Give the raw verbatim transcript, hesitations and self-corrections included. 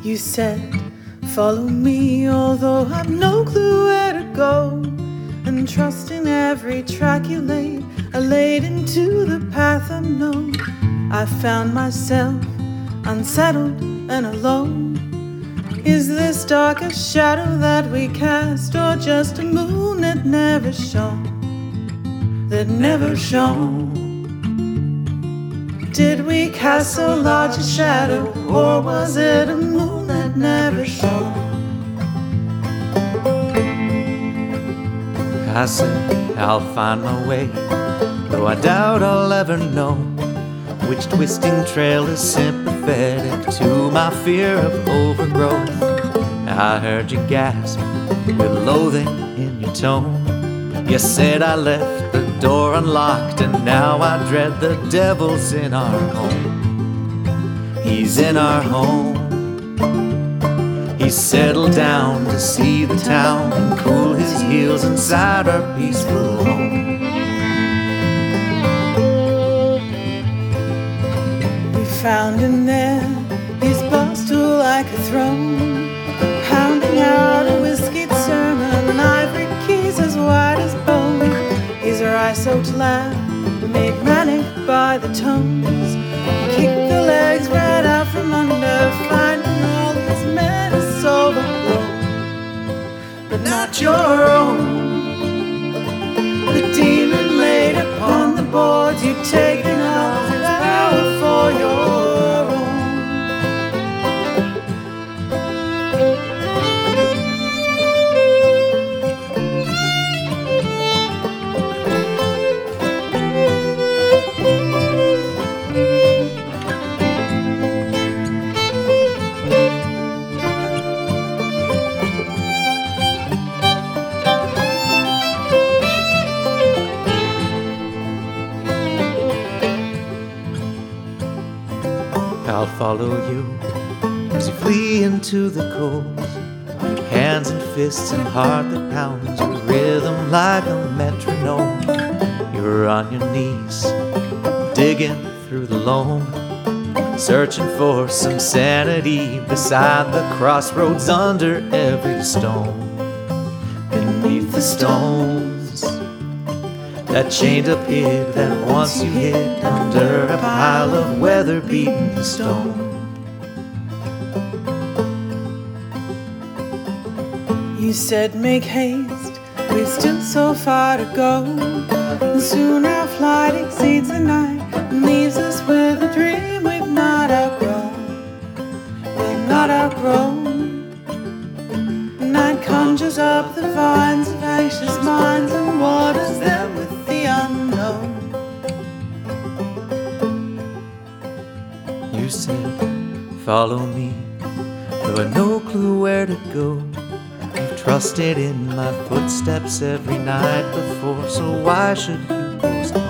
You said, follow me, although I've no clue where to go. And trust in every track you laid, I laid into the path unknown. I found myself unsettled and alone. Is this dark a shadow that we cast, or just a moon that never shone, that never shone? Did we cast so large a shadow, or was it a moon that never shone? I said, I'll find my way, though I doubt I'll ever know which twisting trail is sympathetic to my fear of overgrowth. I heard you gasp with loathing in your tone. You said I left the door unlocked, and now I dread the devil's in our home. He's in our home. He's settled down to see the town and cool his heels inside our peaceful home. We found him there, his bar stool like a throne, pounding out a whiskeyed sermon, ivory keys as white as bone. His eye-soaked laugh, made manic by the tones, kicked the legs right out from under, finding all his men is overgrown, but not your own. The demon laid upon the boards, you've taken all his power for your own. I'll follow you as you flee into the cold, hands and fists and heart that pounds your rhythm like a metronome. You're on your knees, digging through the loam, searching for some sanity beside the crossroads under every stone. Beneath the stones, that chained up pig that once you hid under a pile of weather-beaten stone. You said make haste, we've still so far to go, and soon our flight exceeds the night and leaves us with a dream we've not outgrown. We've not outgrown. Night conjures up the vines of anxious minds and waters them with the unknown. You said, follow me, though I had no clue where to go. You've trusted in my footsteps every night before, so why should you post